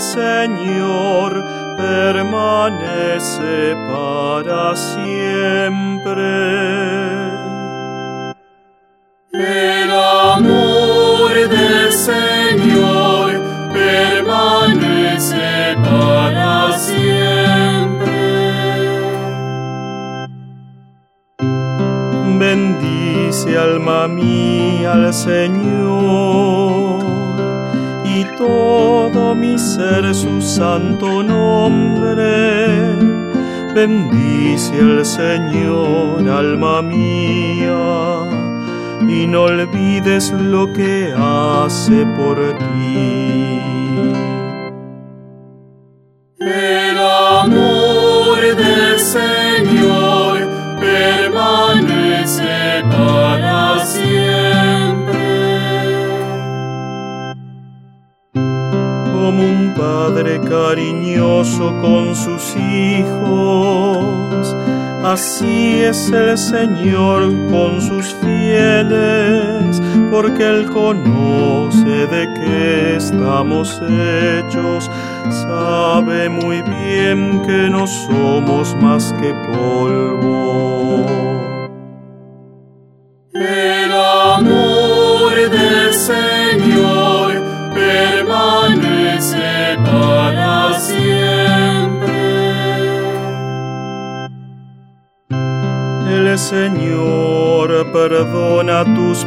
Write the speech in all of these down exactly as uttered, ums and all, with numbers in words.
Señor permanece para siempre. El amor del Señor permanece para siempre. Bendice, alma mía, al Señor, y todo mi ser su santo nombre. Bendice al Señor, alma mía, y no olvides lo que hace por ti. El amor del Señor permanece para siempre. Como un padre cariñoso con sus hijos, así es el Señor con sus fieles, porque Él conoce de qué estamos hechos, sabe muy bien que no somos más que polvo. El amor del Señor permanece para siempre. El Señor perdona tus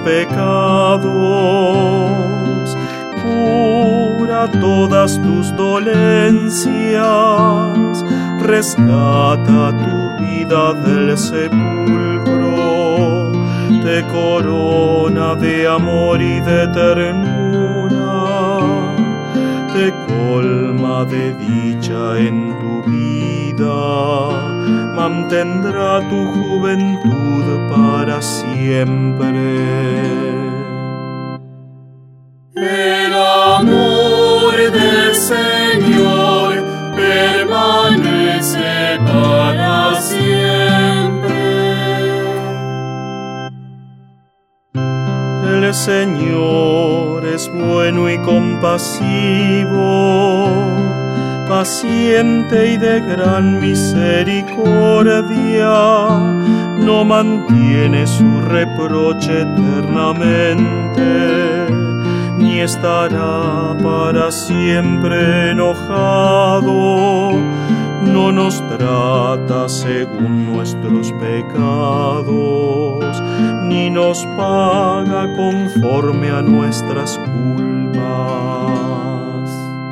pecados, cura todas tus dolencias, rescata tu vida del sepulcro, te corona de amor y de ternura, te colma de dicha en tu vida, mantendrá tu juventud para siempre. El amor del Señor permanece para siempre. El Señor es bueno y compasivo, paciente y de gran misericordia, no mantiene su reproche eternamente, ni estará para siempre enojado, no nos trata según nuestros pecados, ni nos paga conforme a nuestras culpas.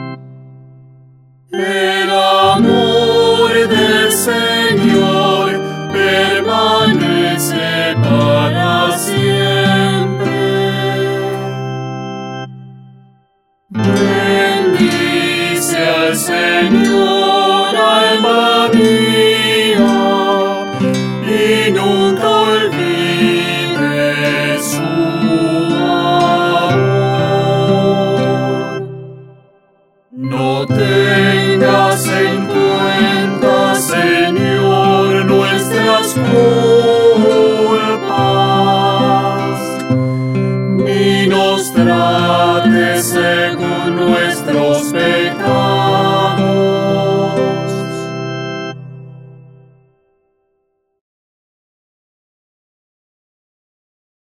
El amor del Señor permanece para siempre. Bendice al Señor, alma mía, y nunca olvides su amor. No tengas en cuenta